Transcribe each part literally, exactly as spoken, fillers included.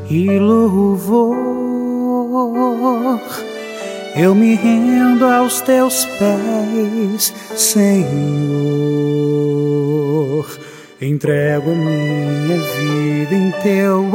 e louvor. Eu me rendo aos teus pés, Senhor. Entrego a minha vida em teu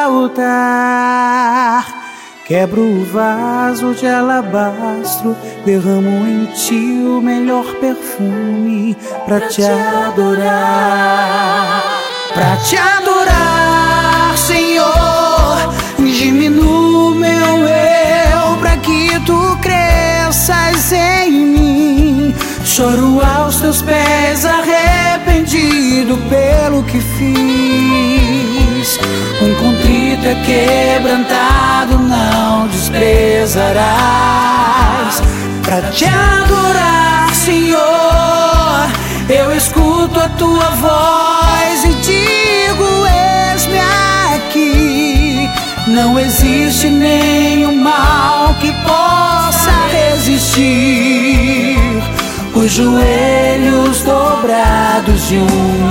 altar. Quebro o vaso de alabastro, derramo em ti o melhor perfume pra te adorar. Pra te adorar, Senhor, diminua meu eu pra que tu cresças em mim. Choro aos teus pés, arrependido pelo que fiz. Um contrito é quebrantado, não desprezarás. Pra te adorar, Senhor, eu escuto a tua voz e digo: eis-me aqui. Não existe nenhum mal que possa resistir os joelhos dobrados de um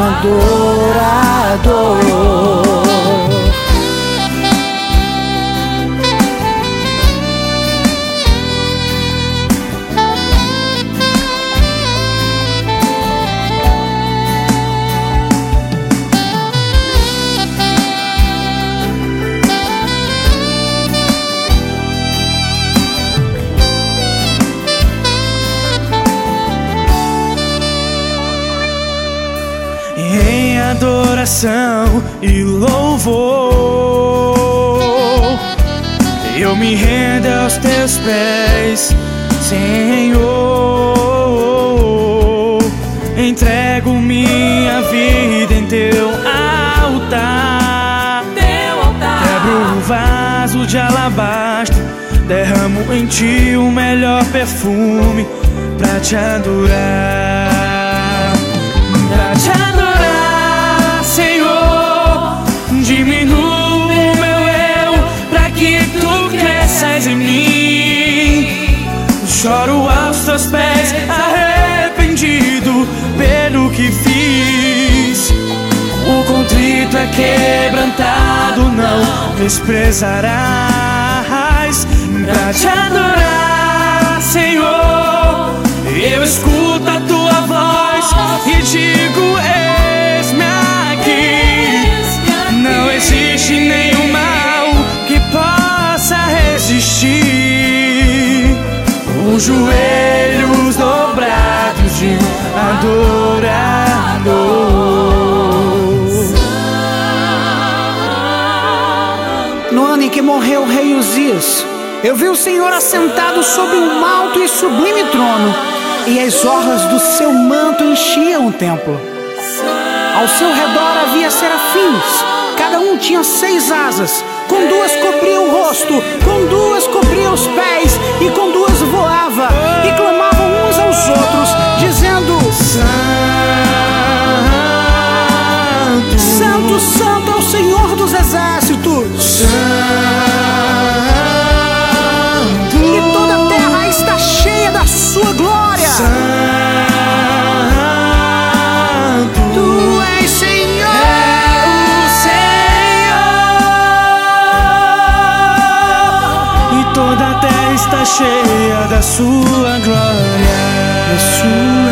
adorador. Em adoração e louvor, eu me rendo aos teus pés, Senhor. Entrego minha vida em teu altar. Quebro o vaso de alabastro, derramo em ti o melhor perfume pra te adorar. Pra te adorar, Senhor, diminua o meu eu pra que tu cresças em mim. Choro aos teus pés, arrependido pelo que fiz. O contrito é quebrantado, não desprezarás. Pra te adorar, Senhor, eu escuto a tua voz e digo: eis-me aqui. Não existe nenhum mal que possa resistir os joelhos dobrados de um adorador. No ano em que morreu o rei Uzias, eu vi o Senhor assentado sobre um alto e sublime trono, e as orlas do seu manto enchiam o templo. Ao seu redor havia serafins, cada um tinha seis asas. Com duas cobria o rosto, com duas cobria os pés, e com duas voava, e clamavam uns aos outros, dizendo: Santo, Santo, Santo é o Senhor dos exércitos. Santo, e toda a terra está cheia da sua glória. Santo, tu és Senhor, é o Senhor, e toda a terra está cheia da sua glória. da sua